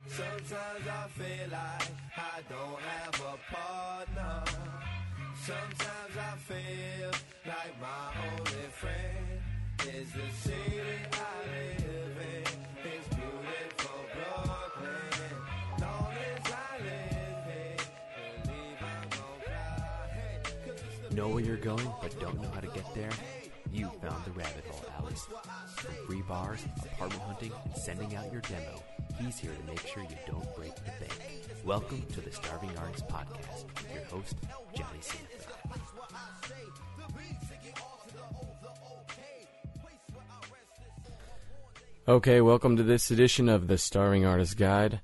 Sometimes I feel like I don't have a partner. Sometimes I feel like my only friend is the city I live in. It's beautiful Brooklyn. Long as I live here, believe I'm gonna fly. Hey, 'cause it's the Know where you're going, but don't know how to get there? You found the rabbit hole, Alex. From free bars, apartment hunting, and sending out your demo, he's here to make sure you don't break the bank. Welcome to the Starving Artist Podcast with your host, Jelly Sanford. Okay, welcome to this edition of the Starving Artist Guide.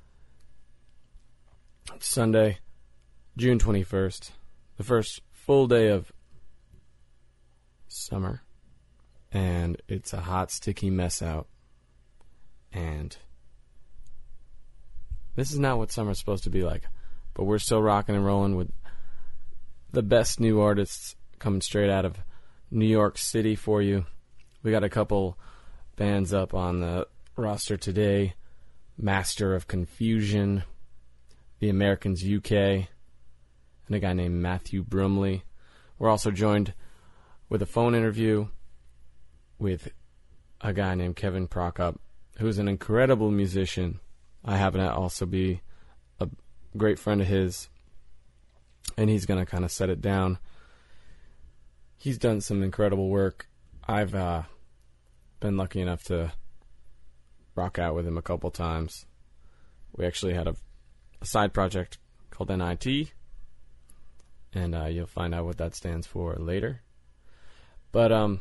It's Sunday, June 21st, the first full day of summer, and it's a hot, sticky mess out. And this is not what summer's supposed to be like, but we're still rocking and rolling with the best new artists coming straight out of New York City for you. We got a couple bands up on the roster today: Master of Confusion, The Americans UK, and a guy named Matthew Brumley. We're also joined with a phone interview with a guy named Kevin Prokop, who's an incredible musician. I happen to also be a great friend of his, and he's going to kind of set it down. He's done some incredible work. I've been lucky enough to rock out with him a couple times. We actually had a side project called NIT, and you'll find out what that stands for later. But a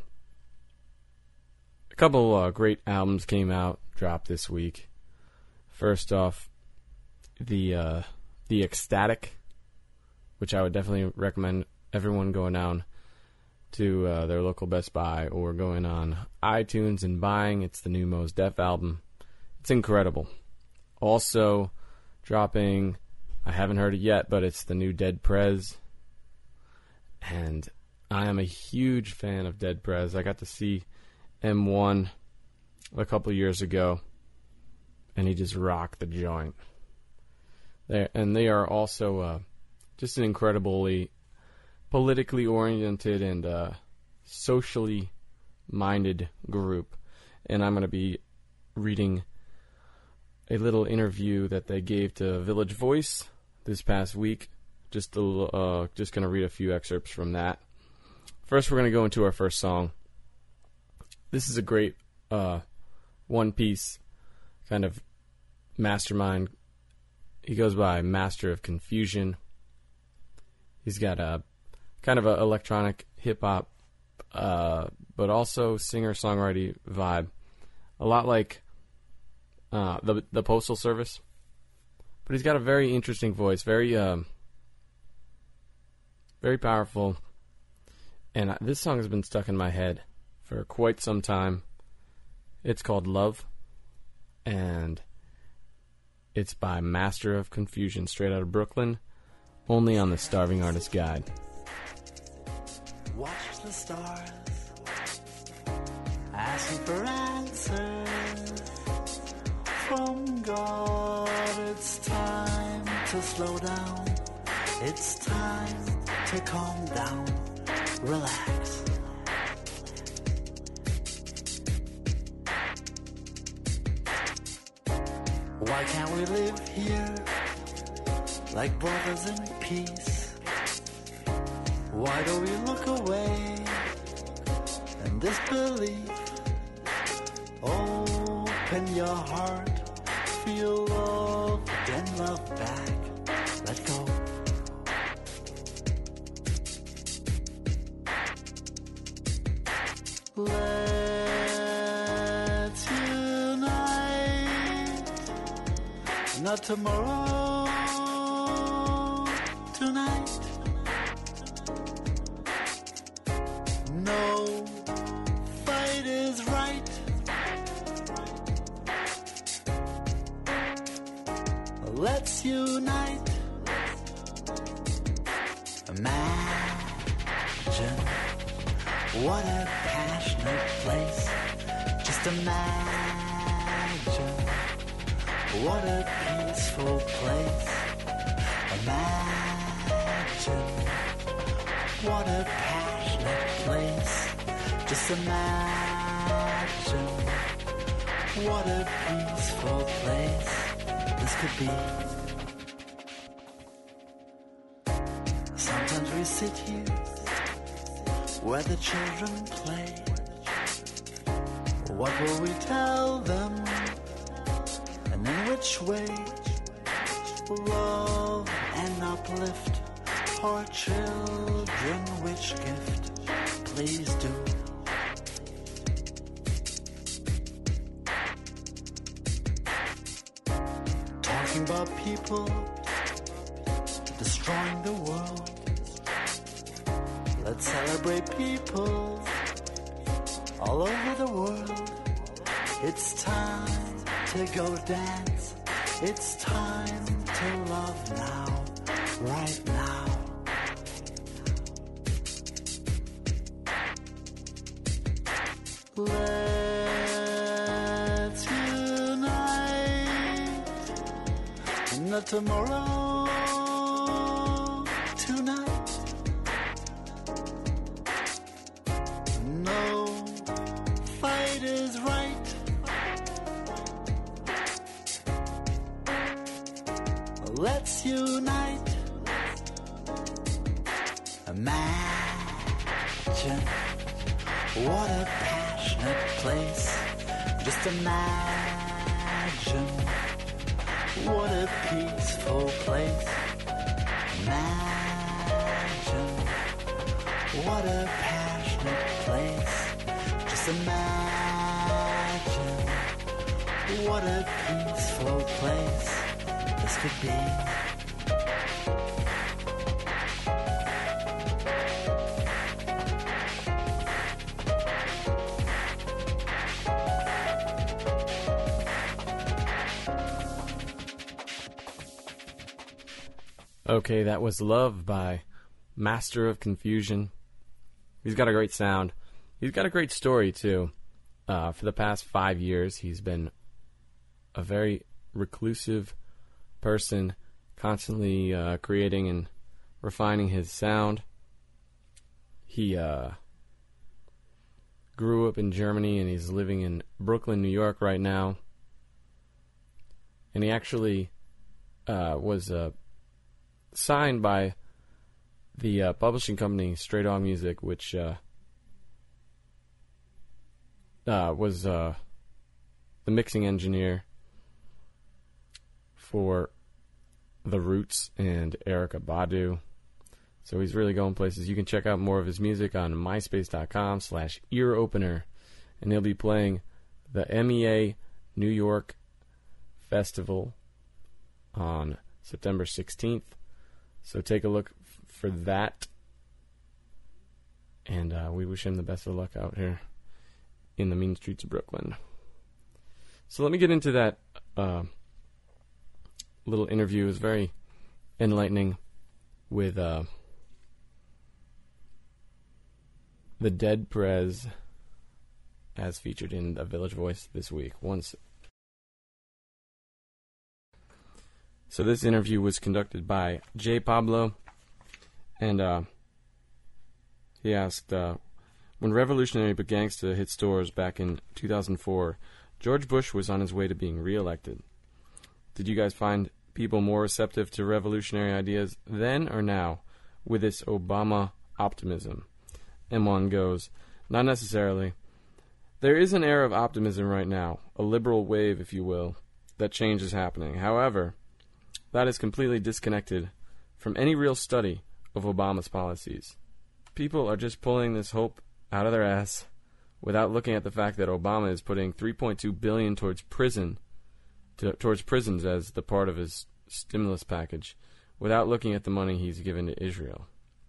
couple great albums came out, dropped this week. First off, the Ecstatic, which I would definitely recommend everyone going down to their local Best Buy or going on iTunes and buying. It's the new Mos Def album. It's incredible. Also dropping, I haven't heard it yet, but it's the new Dead Prez. And I am a huge fan of Dead Prez. I got to see M1 a couple years ago, and he just rocked the joint. And they are also just an incredibly politically oriented and socially minded group. And I'm going to be reading a little interview that they gave to Village Voice this past week. Just going to read a few excerpts from that. First, we're going to go into our first song. This is a great one-piece kind of mastermind. He goes by Master of Confusion. He's got a kind of an electronic hip-hop, but also singer-songwriter vibe. A lot like the Postal Service. But he's got a very interesting voice, very powerful. And this song has been stuck in my head for quite some time. It's called Love, and it's by Master of Confusion, straight out of Brooklyn, only on the Starving Artist Guide. Watch the stars, asking for answers from God. It's time to slow down. It's time to calm down. Relax. Why can't we live here like brothers in peace? Why do we look away in disbelief? Open your heart, feel love, then love back. Let go. Let's unite, not tomorrow, tonight. No fight is right. Let's unite. Imagine what a passionate place. Just imagine What a peaceful place. Imagine. What a passionate place. Just imagine. What a peaceful place this could be. Sometimes we sit here where the children play. What will we tell them? And in which way? Love and uplift our children. Which gift? Please do. Talking about people destroying the world. Let's celebrate people all over the world. It's time to go dance. It's time to love now, right now. Let's unite. Not tomorrow, tonight. No fight is right. Let's unite. Imagine what a passionate place. Just imagine what a peaceful place. Imagine what a passionate place. Just imagine what a peaceful place this could be. Okay, that was Love by Master of Confusion. He's got a great sound. He's got a great story, too. For the past 5 years, he's been a very reclusive person, constantly creating and refining his sound. He grew up in Germany, and he's living in Brooklyn, New York right now. And he actually was signed by the publishing company Stray Dog Music, which was the mixing engineer for The Roots and Erykah Badu. So he's really going places. You can check out more of his music on myspace.com/earopener, and he'll be playing the MEA New York Festival on September 16th. So take a look for that. And we wish him the best of luck out here in the mean streets of Brooklyn. So let me get into that little interview. It was very enlightening with the Dead Prez as featured in The Village Voice this week. So this interview was conducted by Jay Pablo, and he asked, when Revolutionary Gangsta hit stores back in 2004, George Bush was on his way to being reelected. Did you guys find people more receptive to revolutionary ideas then or now with this Obama optimism? M1 goes, not necessarily. There is an air of optimism right now, a liberal wave, if you will, that change is happening. However, that is completely disconnected from any real study of Obama's policies. People are just pulling this hope out of their ass without looking at the fact that Obama is putting $3.2 billion towards prisons as the part of his stimulus package, without looking at the money he's given to Israel.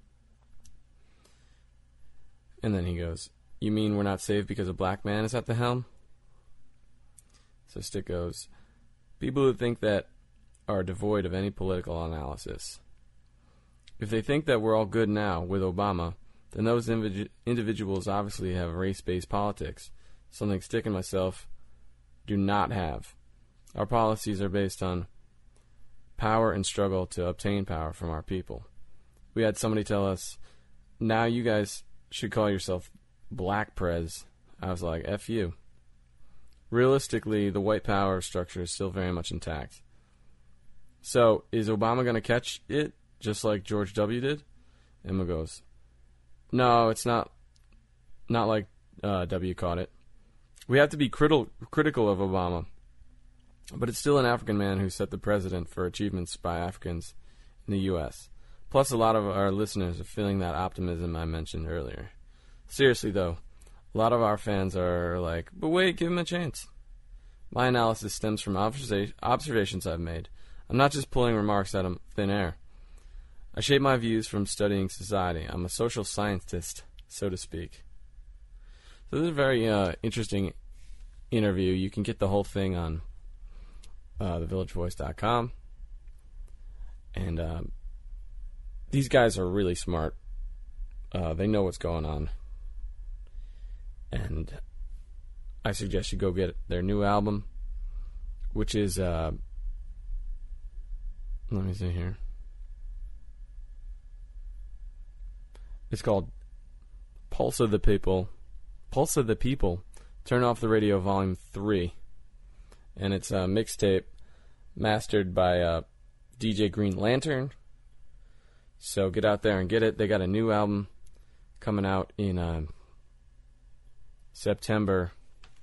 And then he goes, you mean we're not safe because a black man is at the helm? So Stick goes, people who think that are devoid of any political analysis. If they think that we're all good now with Obama, then those individuals obviously have race-based politics, something Stick and myself do not have. Our policies are based on power and struggle to obtain power from our people. We had somebody tell us, now you guys should call yourself Black Prez. I was like, F you. Realistically, the white power structure is still very much intact. So, is Obama going to catch it just like George W. did? Emma goes, no, it's not like W caught it. We have to be critical of Obama, but it's still an African man who set the precedent for achievements by Africans in the U.S. Plus, a lot of our listeners are feeling that optimism I mentioned earlier. Seriously, though, a lot of our fans are like, but wait, give him a chance. My analysis stems from observations I've made. I'm not just pulling remarks out of thin air. I shape my views from studying society. I'm a social scientist, so to speak. So this is a very interesting interview. You can get the whole thing on thevillagevoice.com. And these guys are really smart. They know what's going on. And I suggest you go get their new album, which is, let me see here. It's called Pulse of the People. Pulse of the People. Turn Off the Radio Volume 3. And it's a mixtape mastered by DJ Green Lantern. So get out there and get it. They got a new album coming out in September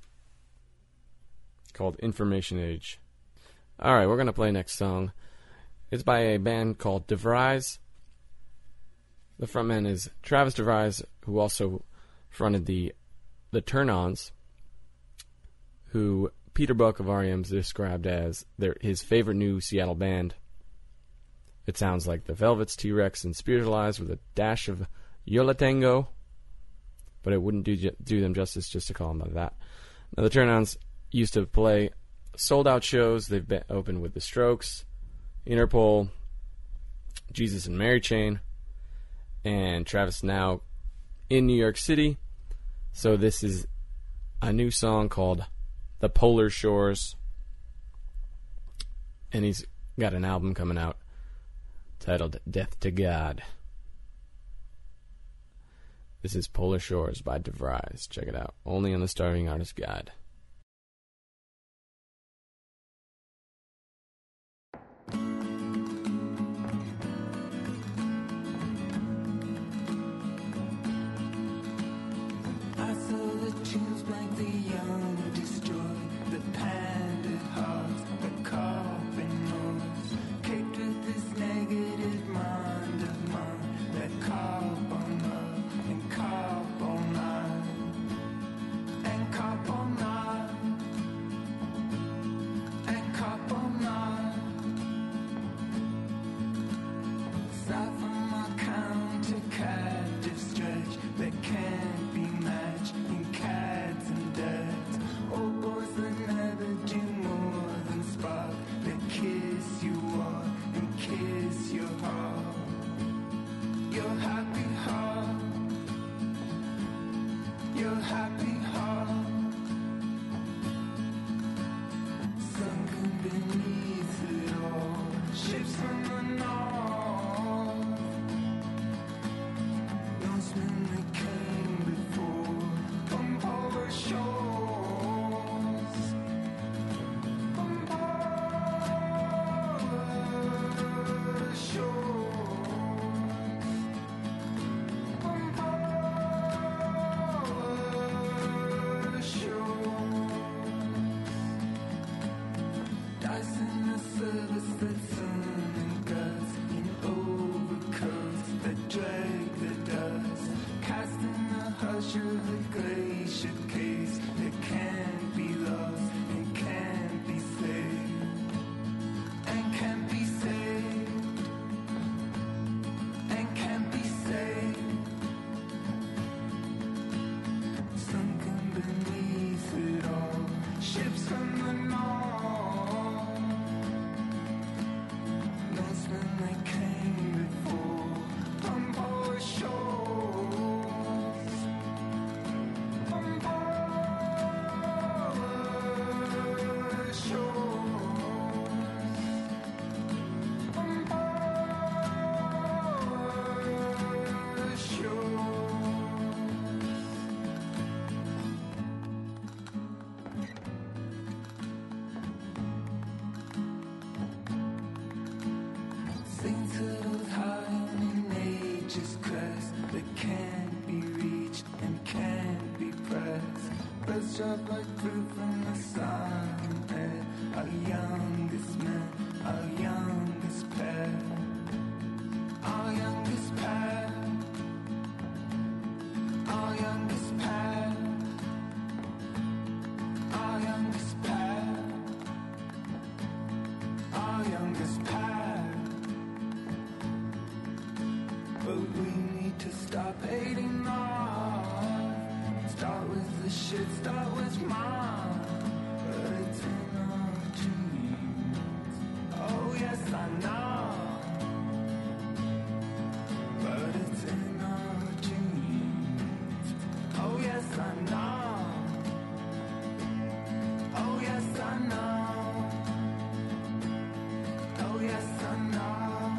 called Information Age. Alright, we're going to play next song. It's by a band called DeVries. The frontman is Travis DeVries, who also fronted the Turn-Ons, who Peter Buck of R.E.M's described as his favorite new Seattle band. It sounds like the Velvets, T-Rex, and Spiritualized with a dash of Yo La Tengo, but it wouldn't do them justice just to call them that. Now, the Turn-Ons used to play sold-out shows. They've been open with The Strokes, Interpol, Jesus and Mary Chain, and Travis now in New York City. So this is a new song called The Polar Shores, and he's got an album coming out titled Death to God. This is Polar Shores by DeVries. Check it out. Only on the Starving Artist Guide. And carbon sharp like fruit from the sun. Our youngest man, our youngest pair, our youngest pair, our youngest pair, our youngest pair, our youngest pair. But we need to stop hating on. Start with the shit, start with mine. But it's in our genes. Oh yes, I know. But it's in our genes. Oh yes, I know. Oh yes, I know. Oh yes, I know.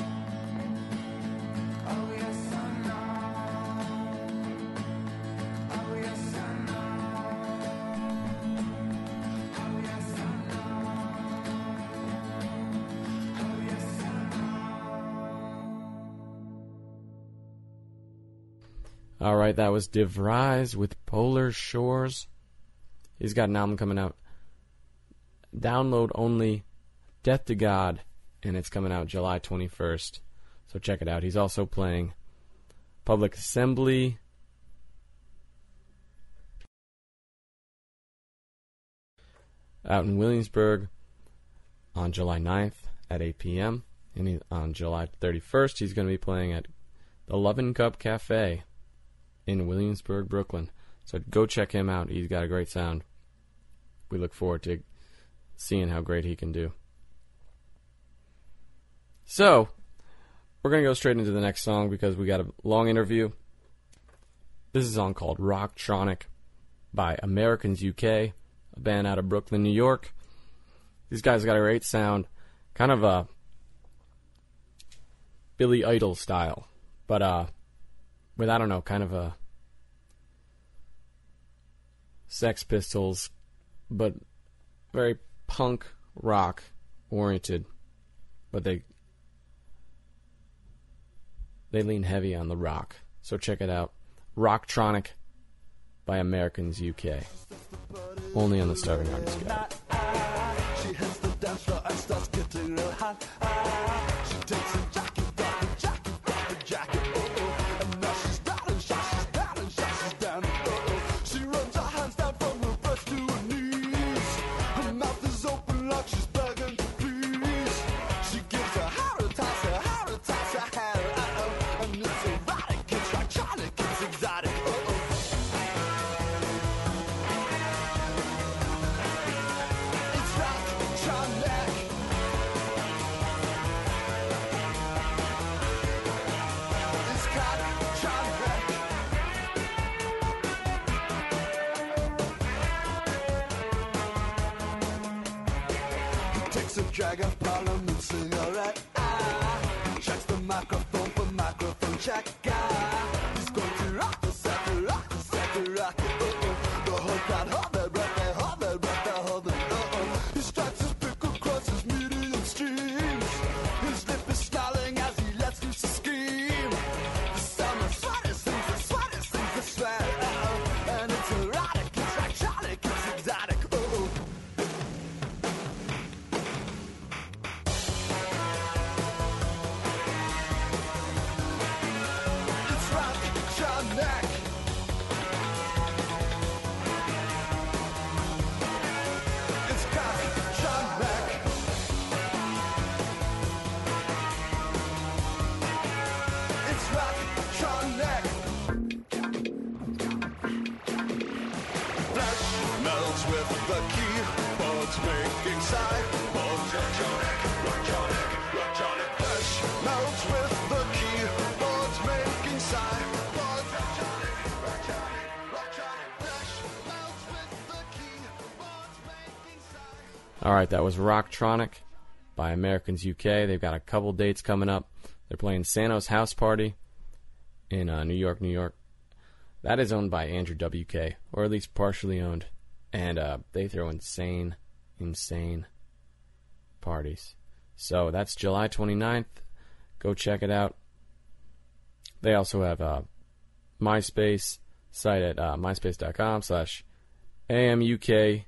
Oh yes, I know. Oh yes, I know. Oh yes, I know. Oh yes, I know. All right, that was DeVries with Polar Shores. He's got an album coming out. Download only, Death to God, and it's coming out July 21st. So check it out. He's also playing Public Assembly, out in Williamsburg on July 9th at 8 p.m. And on July 31st, he's going to be playing at the Lovin' Cup Cafe in Williamsburg, Brooklyn. So go check him out. He's got a great sound. We look forward to seeing how great he can do. So, we're going to go straight into the next song because we got a long interview. This is a song called Rocktronic by Americans UK, a band out of Brooklyn, New York. These guys got a great sound, kind of a Billy Idol style, but with, I don't know, kind of a Sex Pistols, but very punk rock oriented, but they lean heavy on the rock. So check it out. Rocktronic by Americans UK. Only on the Starving Artist Guide. She hits the dance floor and starts getting real hot. She takes a jacket off the jacket off the jacket. Oh, and now she's down and shot, she's down and shot, she's down. Oh, she runs her hands down from her breast to her knees. Her mouth is open like she's begging for peace. She gives a hair a toss, a hair a toss, a hair. And it's erotic, it's electronic, it's exotic. It's rocktronic. It's rocktronic. He takes a drag of Parliament cigarette. Checks the microphone for microphone check. He's going to rock the set, rock the set, rock it. The whole crowd hold their breath, they hold their breath, they hold their breath. He strikes his pick across his median streams. His lip is snarling as he lets loose a scream. The sound of sweaters sings the sweater sings the sweat. And it's erotic, it's electronic, it's exotic. It's rocktronic. It's rocktronic. It's rocktronic. Flesh melts with the keyboards making cyborgs. Rocktronic, rocktronic, rocktronic. Flesh melts with the keyboards making cyborgs. Rocktronic, rocktronic, rocktronic. Flesh melts with the keyboards making cyborgs. All right, that was Rocktronic by Americans UK. They've got a couple dates coming up. They're playing Sano's House Party in New York, New York. That is owned by Andrew WK, or at least partially owned. And they throw insane parties. So that's July 29th. Go check it out. They also have a MySpace site at myspace.com/ AMUK,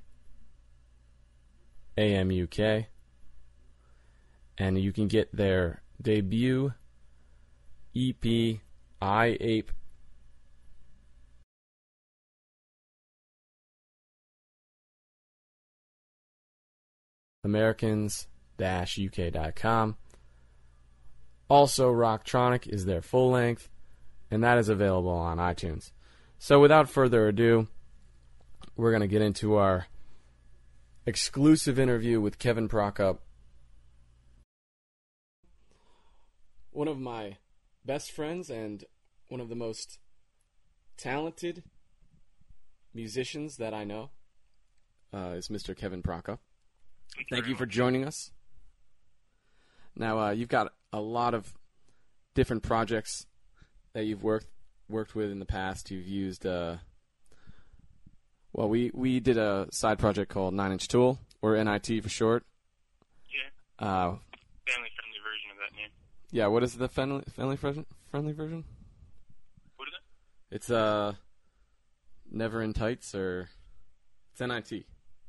AMUK, and you can get their debut EP, I Ape. Americans-UK.com. Also, Rocktronic is their full length, and that is available on iTunes. So without further ado, we're going to get into our exclusive interview with Kevin Prokop. One of my best friends and one of the most talented musicians that I know is Mr. Kevin Prokop. Thank you for joining us. Now, you've got a lot of different projects that you've worked with in the past. You've used, we did a side project called 9 Inch Tool, or NIT for short. Yeah. Family-friendly version of that name. Yeah, what is the family-friendly version? What is it? It's, Never in Tights, or it's NIT.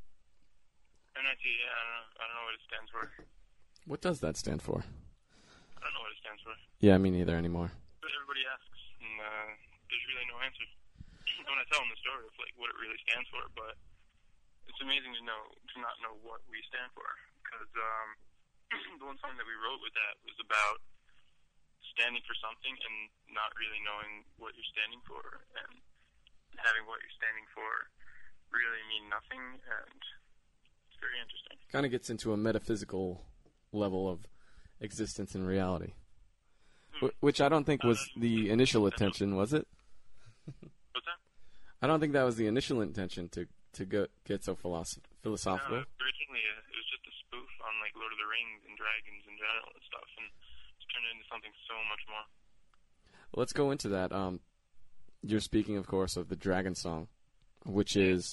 NIT, yeah, I don't know what it stands for. What does that stand for? I don't know what it stands for. Yeah, me neither anymore. But everybody asks, and there's really no answer. When I tell them the story of like what it really stands for, but it's amazing to not know what we stand for. Because the one song that we wrote with that was about standing for something and not really knowing what you're standing for, and having what you're standing for really mean nothing, and very interesting. Kind of gets into a metaphysical level of existence and reality, which I don't think was the initial intention, was it? What's that? I don't think that was the initial intention to get so philosophical. No, originally it was just a spoof on like Lord of the Rings and dragons in general and stuff, and it's turned into something so much more. Let's go into that. You're speaking, of course, of the Dragon Song, which is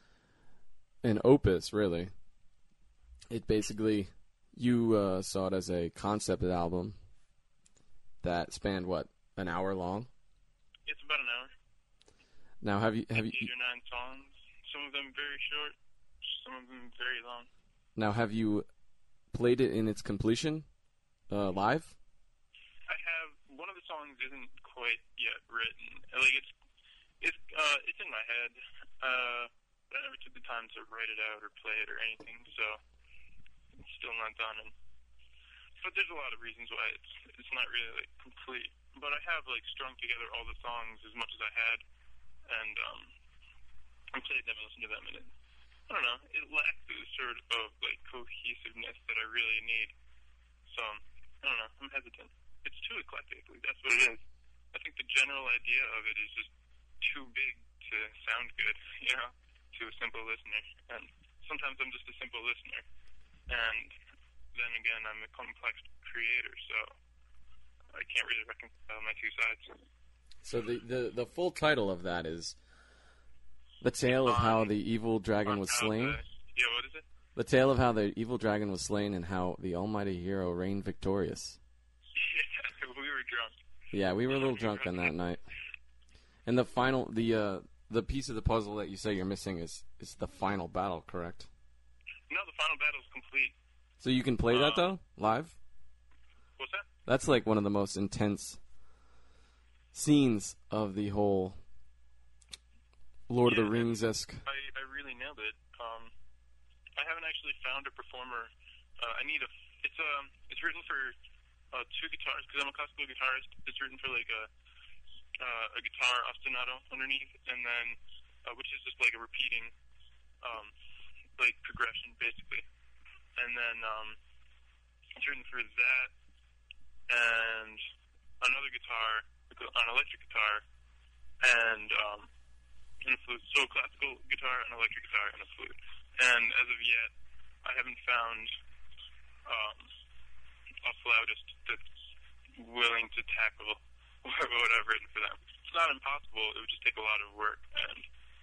an opus, really. It basically, you saw it as a concept album that spanned, what, an hour long? It's about an hour. Now, have you 8 or 9 songs, some of them very short, some of them very long. Now, have you played it in its completion live? I have. One of the songs isn't quite yet written. Like it's in my head. But I never took the time to write it out or play it or anything, so it's still not done. But there's a lot of reasons why it's not really like complete. But I have like strung together all the songs as much as I had, and I played them and listened to them, and I don't know, it lacks the sort of like cohesiveness that I really need. So I don't know, I'm hesitant. It's too eclectic. Like, that's what it is. I think the general idea of it is just too big to sound good, to a simple listener. And sometimes I'm just a simple listener. And then again, I'm a complex creator, so I can't really reconcile my two sides. So the full title of that is The Tale of How the Evil Dragon Was Slain? What is it? The Tale of How the Evil Dragon Was Slain and How the Almighty Hero Reigned Victorious. Yeah, we were drunk. Yeah, we were a little drunk on that night. And the final, the piece of the puzzle that you say you're missing is the final battle, correct? No, the final battle is complete. So you can play that, though, live? What's that? That's like one of the most intense scenes of the whole Lord of the Rings-esque. I really nailed it. I haven't actually found a performer. It's written for 2 guitars, because I'm a classical guitarist. It's written for like a guitar ostinato underneath, and then which is just like a repeating like progression basically, and then it's written for that and another guitar, an electric guitar, and a flute. So classical guitar, an electric guitar, and a flute. And as of yet, I haven't found a flautist that's willing to tackle what I've written for them. It's not impossible. It would just take a lot of work, and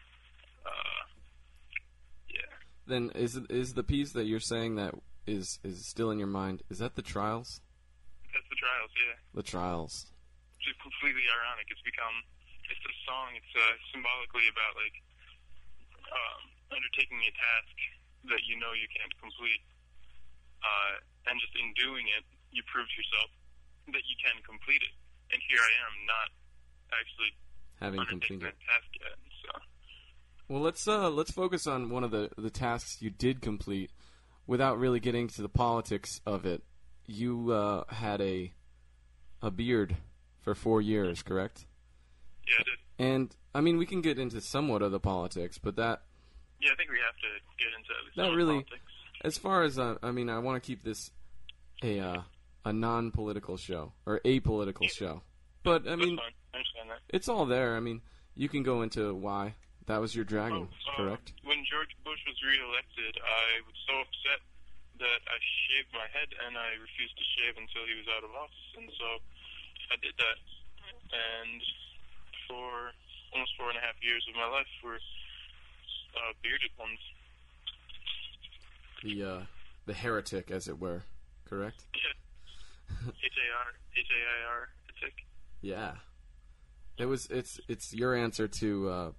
yeah. Then is the piece that you're saying that is still in your mind, is that The Trials? That's The Trials, yeah. The Trials. Which is completely ironic. It's a song. It's symbolically about like undertaking a task that you know you can't complete, and just in doing it, you prove to yourself that you can complete it. And here I am, not actually Having undertaking completed. that task yet. So, Well, let's focus on one of the tasks you did complete, without really getting to the politics of it. You had a beard for 4 years, correct? yeah, I did. And I mean, we can get into somewhat of the politics, but that Yeah, I think we have to get into That some really- politics. as far as I mean, I want to keep this a non-political show or apolitical show. But I mean, That's fine. I understand that. it's all there. I mean, you can go into why that was your dragon, correct? When George Bush was reelected, I was so upset that I shaved my head, and I refused to shave until he was out of office. And so I did that. And for almost 4.5 years of my life were bearded ones. The heretic, as it were, correct? Yeah. H-A-I-R, heretic. Yeah. It's your answer to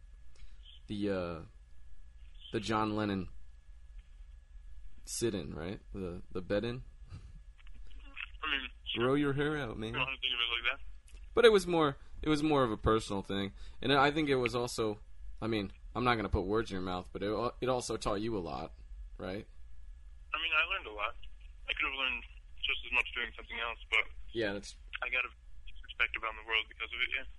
the John Lennon sit-in, right? The bed-in. I mean, Grow your hair out, man. you don't have to think of it like that. But it was more of a personal thing, and I think it was also. I mean, I'm not going to put words in your mouth, but it also taught you a lot, right? I mean, I learned a lot. I could have learned just as much doing something else, but Yeah, that's. I got a perspective on the world because of it, yeah.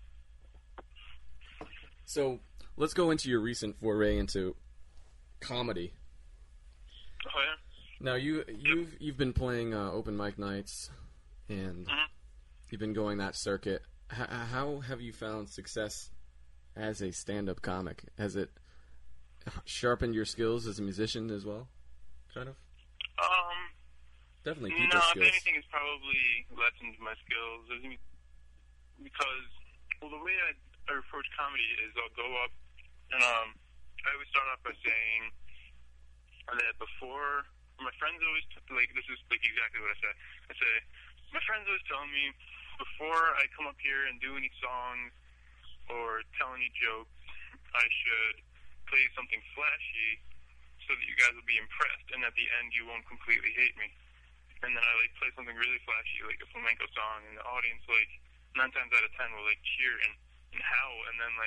So let's go into your recent foray into comedy. Oh, yeah? Now you've been playing open mic nights, and you've been going that circuit. How have you found success as a stand-up comic? Has it sharpened your skills as a musician as well? Kind of. Definitely people No, skills. if anything, it's probably lessened my skills. Because, well, the way I approach comedy is I'll go up, and I always start off by saying that before, my friends always, this is exactly what I say. I say, my friends always tell me, before I come up here and do any songs or tell any jokes, I should play something flashy so that you guys will be impressed, and at the end you won't completely hate me. And then I play something really flashy, like a flamenco song, and the audience 9 times out of 10 will cheer and howl, and then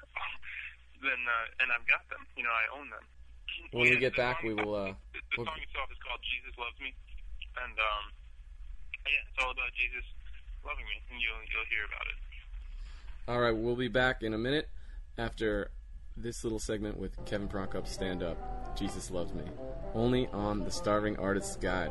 and I've got them. I own them. When we get back, we will. The song itself is called "Jesus Loves Me," and yeah, it's all about Jesus loving me, and you'll hear about it. All right, we'll be back in a minute after this little segment with Kevin Prokop's stand-up, Jesus Loves Me, only on the Starving Artist's Guide.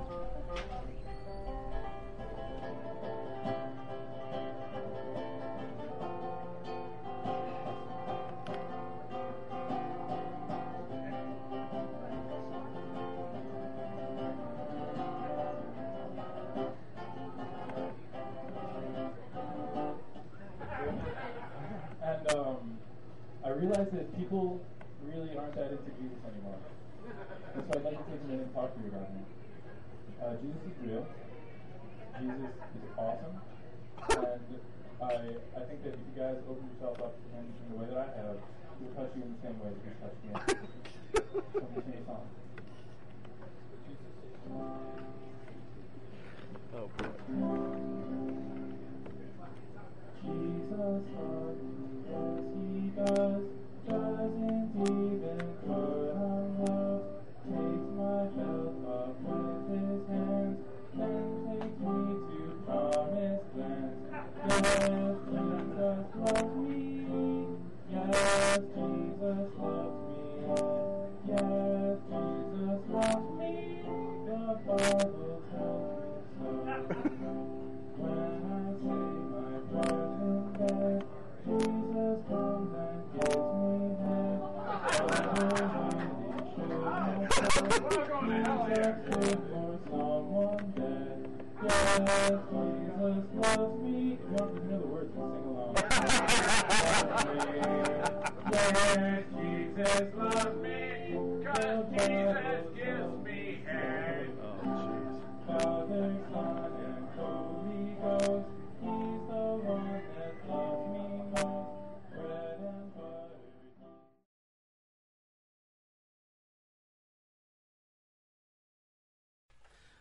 And I realized that people really aren't that into Jesus anymore. And so I'd like to take a minute and talk to you about him. Jesus is real. Jesus is awesome. And I think that if you guys open yourself up to him in the way that I have, he'll touch you in the same way that he's touched me. So I'm going to sing a song. Oh, boy. Jesus loves me as he does, doesn't even put on love, takes my belt off with his hands, then takes me to promised lands. Yes, Jesus loves me. Yes, Jesus loves me. Yes, Jesus loves me. The Bible tells me so. When I say my prayers in bed, Jesus comes and gives me head. I really should for someone dead. Yes, Jesus loves me. If you want to know the words, you sing along. Yes, Jesus loves me. 'Cause Jesus gives me head. Father, Son, and Holy Ghost, he's the one that loves me most.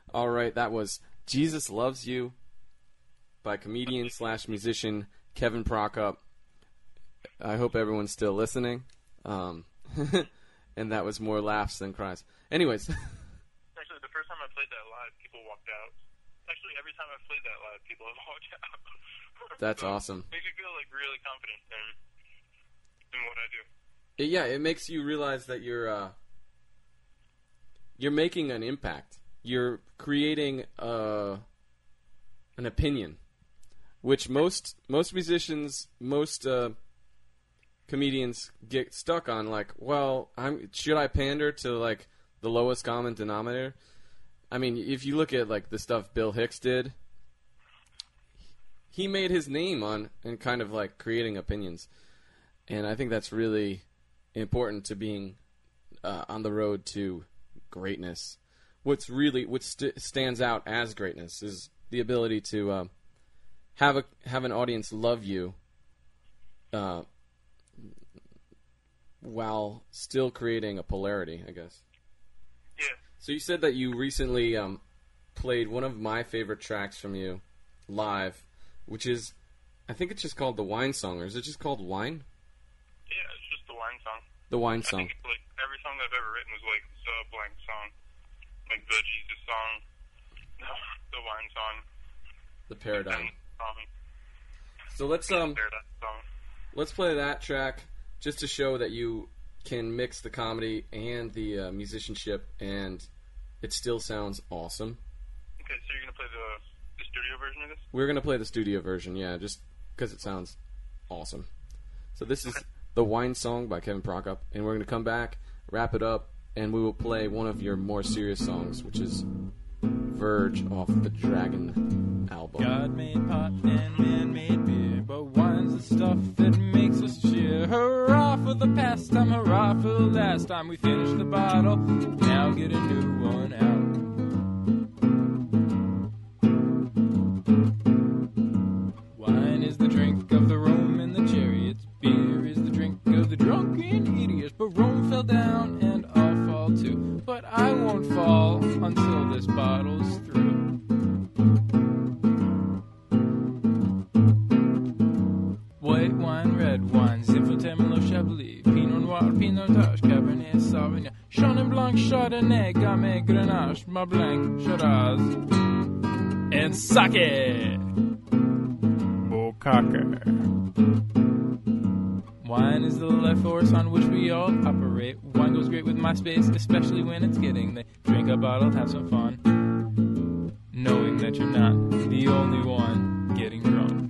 All right, that was Jesus Loves You by comedian/musician Kevin Prokop. I hope everyone's still listening. And that was more laughs than cries. Anyways. Actually, the first time I played that live, people walked out. Actually, every time I've played that live, people have walked out. That's So, awesome. Makes me feel like really confident in what I do. Yeah, it makes you realize that you're making an impact. You're creating an opinion, which most musicians, most comedians get stuck on. Like, well, should I pander to like the lowest common denominator? I mean, if you look at like the stuff Bill Hicks did, he made his name on and kind of like creating opinions, and I think that's really important to being on the road to greatness. What stands out as greatness is the ability to have an audience love you while still creating a polarity, I guess. Yeah. So you said that you recently played one of my favorite tracks from you live, which is, I think it's just called The Wine Song, or is it just called Wine? Yeah, it's just the wine song. The Wine I Song. think it's like every song that I've ever written was like the blank song. Like the Jesus song, the wine song, The Paradigm. song, So let's Paradise song. let's play that track just to show that you can mix the comedy and the musicianship, and it still sounds awesome. Okay, so you're gonna play the studio version of this? We're going to play the studio version, yeah, just because it sounds awesome. So this is The Wine Song by Kevin Prokop, and we're going to come back, wrap it up, and we will play one of your more serious songs, which is Verge off the Dragon album. God made pot and man made beer, but wine's the stuff that makes us cheer. Hurrah for the past time, hurrah for the last time. We finished the bottle, now get a new one out. Wine is the drink of the Rome and the chariots. Beer is the drink of the drunken idiots. But Rome fell down and I'll fall too. But I won't fall until this bottle's through. White wine, red wine, Zinfandel, Merlot, Chablis, Pinot Noir, Pinotage, Cabernet Sauvignon, Chenin Blanc, Chardonnay, Gamay, Grenache, Mar Blanc, Shiraz, and sake. Bokake. Wine is the life force on which we all operate. Wine goes great with MySpace, especially when it's getting late. Drink a bottle, have some fun, knowing that you're not the only one getting drunk.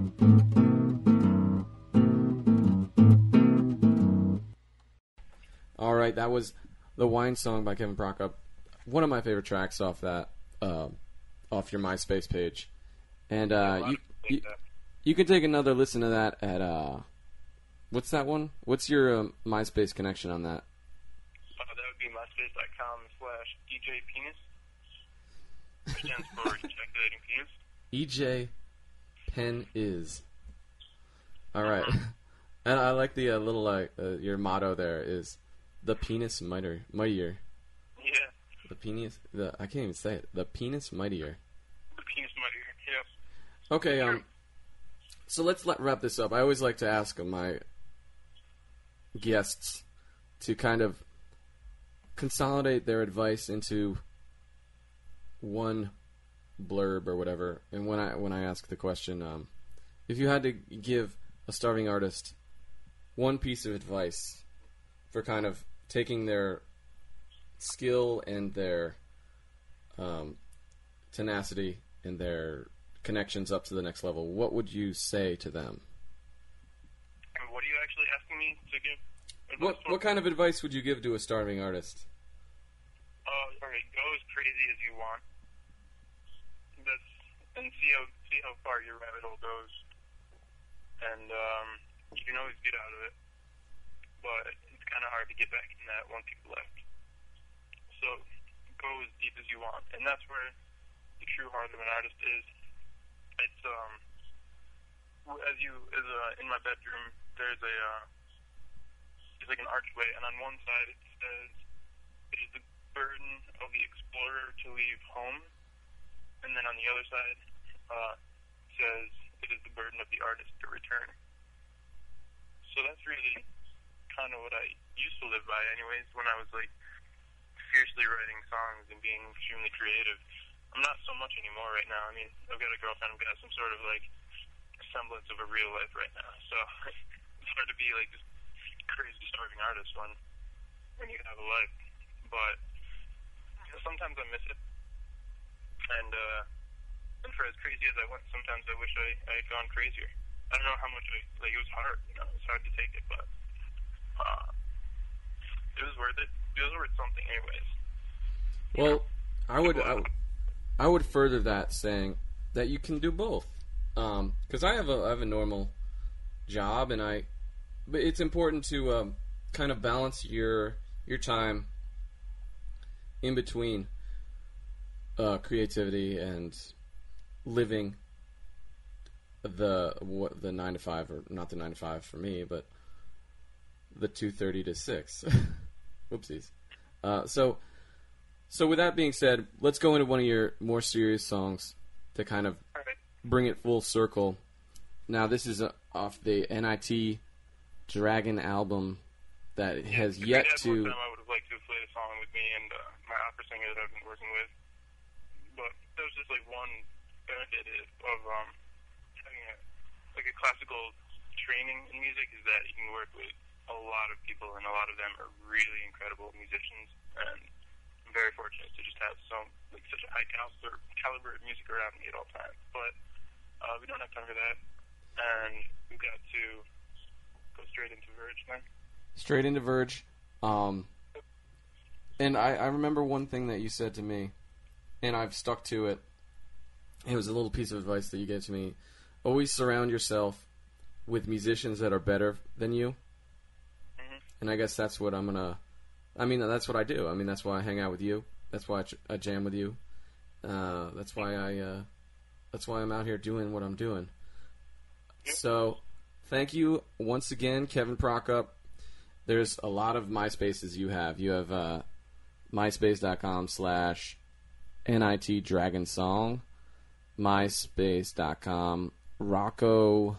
All right, that was The Wine Song by Kevin Prokop. One of my favorite tracks off that, off your MySpace page. And you can take another listen to that at, what's that one? What's your MySpace connection on that? That would be myspace.com/EJ Penis, which stands for ejaculating penis. EJ Pen is. All right. And I like the little, your motto there is the penis mightier. Yeah. The penis, I can't even say it. The penis mightier. The penis mightier, yeah. Okay, so let's wrap this up. I always like to ask my guests to kind of consolidate their advice into one blurb or whatever. And when I ask the question, if you had to give a starving artist one piece of advice for kind of taking their skill and their tenacity and their connections up to the next level, what would you say to them? What are you actually asking me to give? What kind of advice would you give to a starving artist? Alright, go as crazy as you want. And see how far your rabbit hole goes. And you can always get out of it. But it's kind of hard to get back in that once you've left. So go as deep as you want. And that's where the true heart of an artist is. It's in my bedroom there's like an archway, and on one side it says, "It is the burden of the explorer to leave home. And then on the other side, says, it is the burden of the artist to return. So that's really kind of what I used to live by anyways, when I was like fiercely writing songs and being extremely creative. I'm not so much anymore right now. I mean, I've got a girlfriend, I've got some sort of like semblance of a real life right now. So it's hard to be like this crazy starving artist when you have a life. But sometimes I miss it. And for as crazy as I went, sometimes I wish I had gone crazier. I don't know how much it was hard, it was hard to take it, but it was worth it. It was worth something anyways. Well, I would further that saying that you can do both. Because I have a normal job, but it's important to kind of balance your time in between creativity and living the 9 to 5, or not the 9 to 5 for me, but the 2:30 to 6. Whoopsies. So with that being said, let's go into one of your more serious songs to kind of bring it full circle. Now, this is off the NIT Dragon album that has yet to... One time I would have liked to have played a song with me and my opera singer that I've been working with. But there was just like one benefit of having a classical training in music is that you can work with a lot of people, and a lot of them are really incredible musicians. And I'm very fortunate to just have such a high caliber of music around me at all times. But we don't have time for that, and we've got to go straight into Verge then. Straight into Verge. And I remember one thing that you said to me, and I've stuck to it. It was a little piece of advice that you gave to me. Always surround yourself with musicians that are better than you. Mm-hmm. And I guess that's what that's what I do. I mean, that's why I hang out with you. That's why I jam with you. That's why I'm out here doing what I'm doing. Yep. So, thank you once again, Kevin Prokop. There's a lot of MySpaces you have. You have myspace.com/NIT Dragon Song, myspace.com Rocco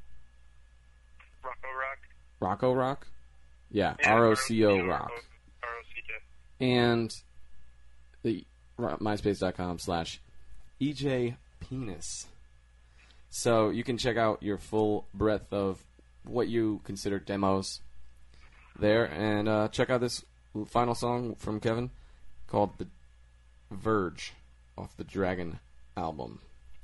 Rock? Yeah, ROCO Rock. ROCK. And the myspace.com/EJ Penis. So you can check out your full breadth of what you consider demos there, and check out this final song from Kevin called The Verge off the Dragon album.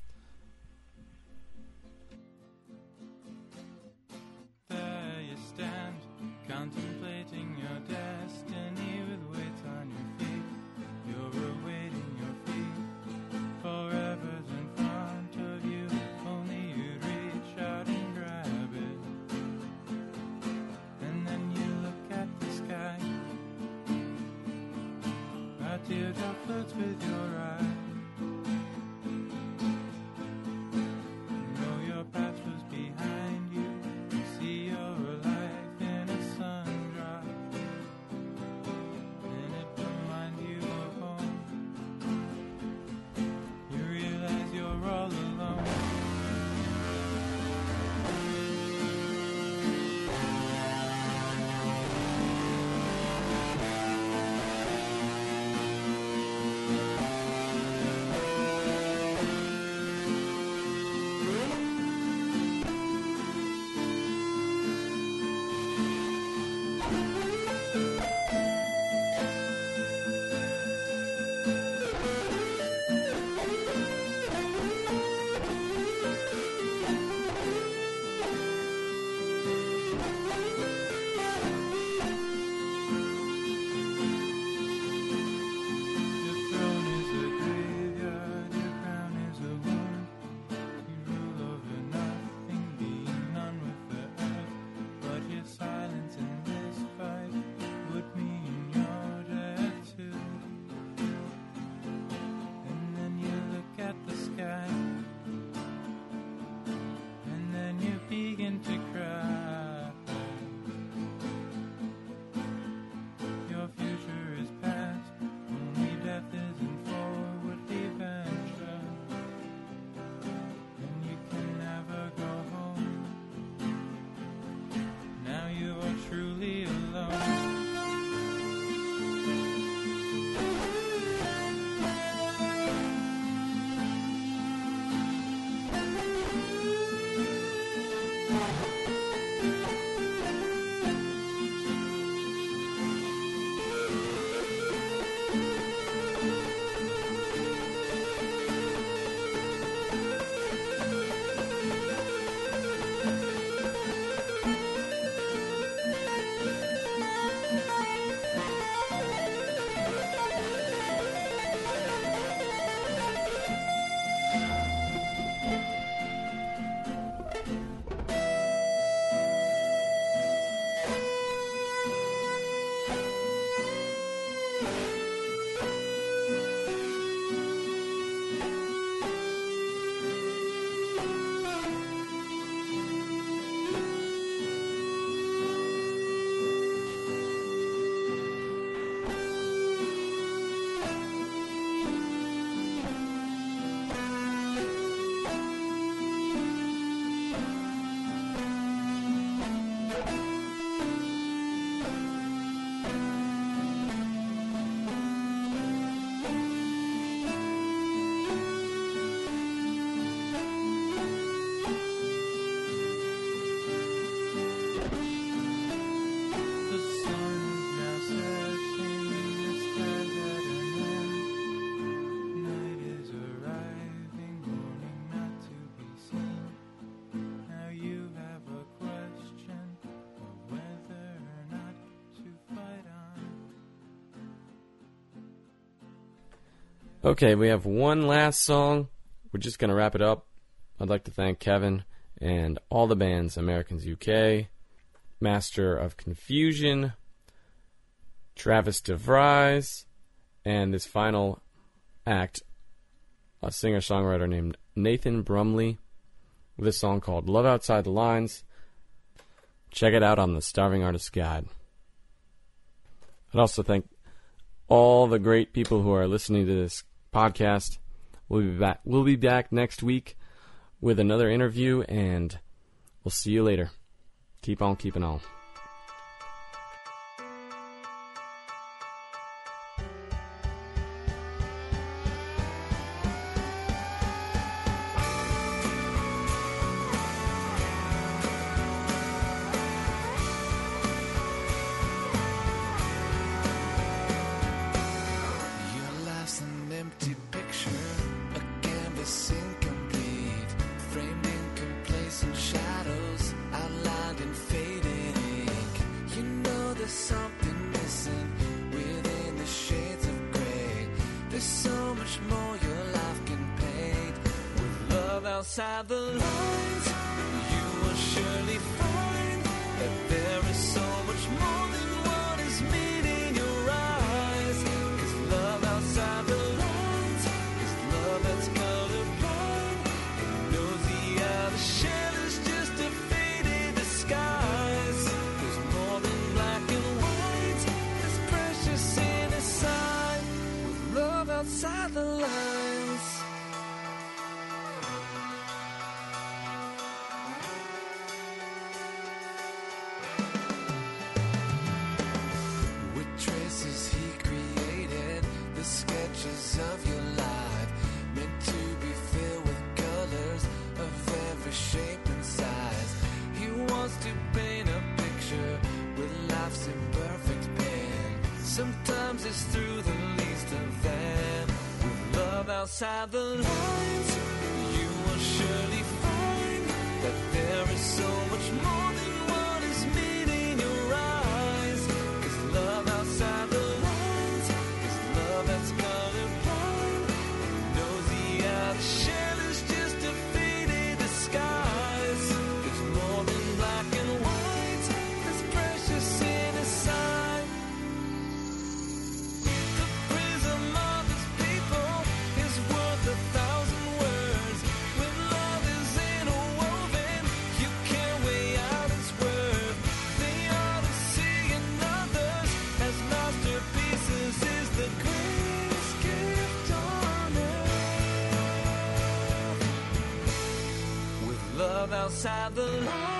There you stand, contemplating your destiny with weight on your feet. You're awaiting your feet. Forever's in front of you. If only you'd reach out and grab it. And then you look at the sky. A teardrop floats with your eye. You know your path was behind you. You see your life in a sun-drop, and it reminds you of home. You realize you're all alone. Okay, we have one last song. We're just going to wrap it up. I'd like to thank Kevin and all the bands, Americans UK, Master of Confusion, Travis DeVries, and this final act, a singer-songwriter named Nathan Brumley, with a song called Love Outside the Lines. Check it out on the Starving Artist Guide. I'd also thank all the great people who are listening to this podcast. We'll be back next week with another interview, and we'll see you later. Keep on keeping on. Your life's an empty picture, a canvas incomplete, framed in complacent shadows, outlined in faded ink. You know there's something missing within the shades of gray. There's so much more your life can paint. With love outside the lines, you will surely find that there is so much more than what is meeting your eyes. 'Cause love outside the lines is love that's colorblind. It knows the outer shell is just a faded disguise. There's more than black and white, there's precious innocence. With love outside the lines. With traces he created, the sketches of your life, meant to be filled with colors of every shape and size. He wants to paint a picture with life's imperfect pen. Sometimes it's through the least of them. With love outside the lines, you will surely find that there is so much more than what is meeting your eyes. 'Cause love outside the lines is love that's colorblind. It knows the outer shell is just a faded disguise. There's more than black and white, there's precious innocence. The prism of his people is worth 1,000 words. When love is interwoven, you can't weigh out its worth. They ought to see in others as masterpieces is the greatest gift on earth. With love outside the lines.